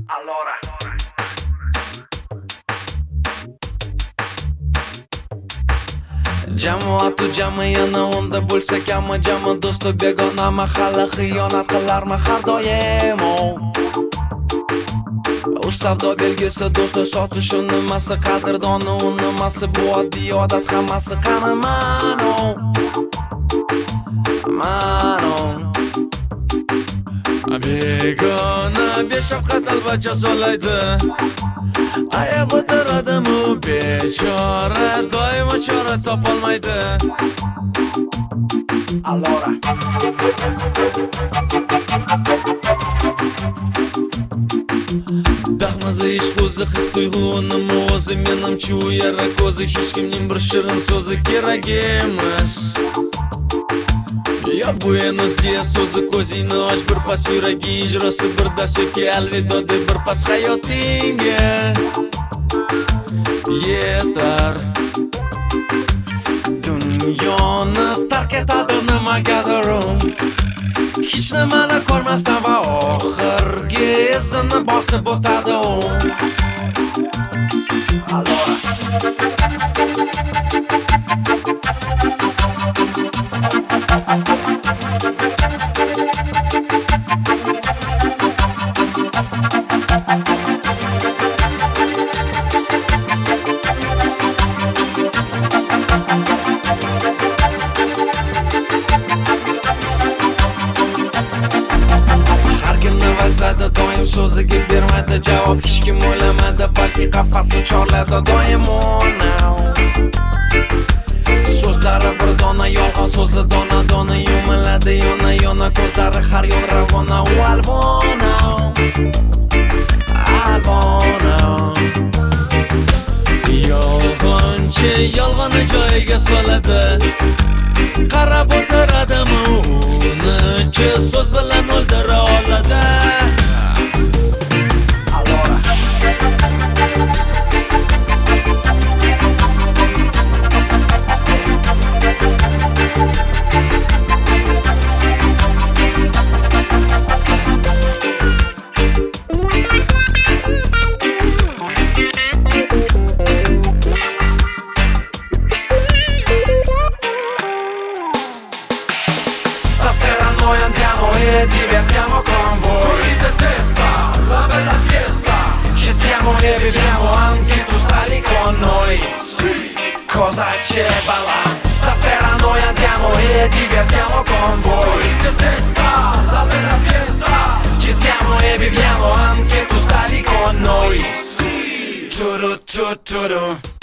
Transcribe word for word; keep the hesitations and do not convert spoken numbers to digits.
Allora jamoat jami yana unda bo'lsa kami jami do'sti begona mahalla xiyonat qilarmi har doim u savdo belgisi do'sti sotish nimasi qadrdoni u nimasi bu oddiy odat hammasi qani mano mano begona beshafqat albacha solaydi ayab o'tiradimu bechora doimo chora topolmaydi. Allora dahnozi ish o'zi his tuyg'unim o'zi menimcha u yara ko'zi hech kimning bir shirin so'zi kerak emas. Ya buenos dias so'zi ko'zingni och bir pas yuragi ijrosi bir dasyoki alvido deb bir pas hayotingga yetar. Dunyoni tark etadi nimagadir hech nimani ko'rmasdan va oxirgi izini bosib o'tadi u. Allora doim so'ziga bermadi javob, hech kim o'ylamadi balki qafasi chorladi doim now. So'zlari bir dona yolg'on so'zi dona dona yumaladi yona yona ko'zlari har yon ravona u alvona alvona yolg'onchi yolg'onni joyiga soladi qarab o'tiradimu uni so'z bilan o'ldira oladi. Stasera noi andiamo e divertiamo con voi. Fuori di testa, la bella fiesta. Ci stiamo e viviamo, anche tu stai lì con noi. Sì. Cosa c'è balla? Stasera noi andiamo e divertiamo con voi. Fuori di testa, la bella fiesta. Ci stiamo e viviamo, anche tu stai lì con noi. Sì. Turu tu turu.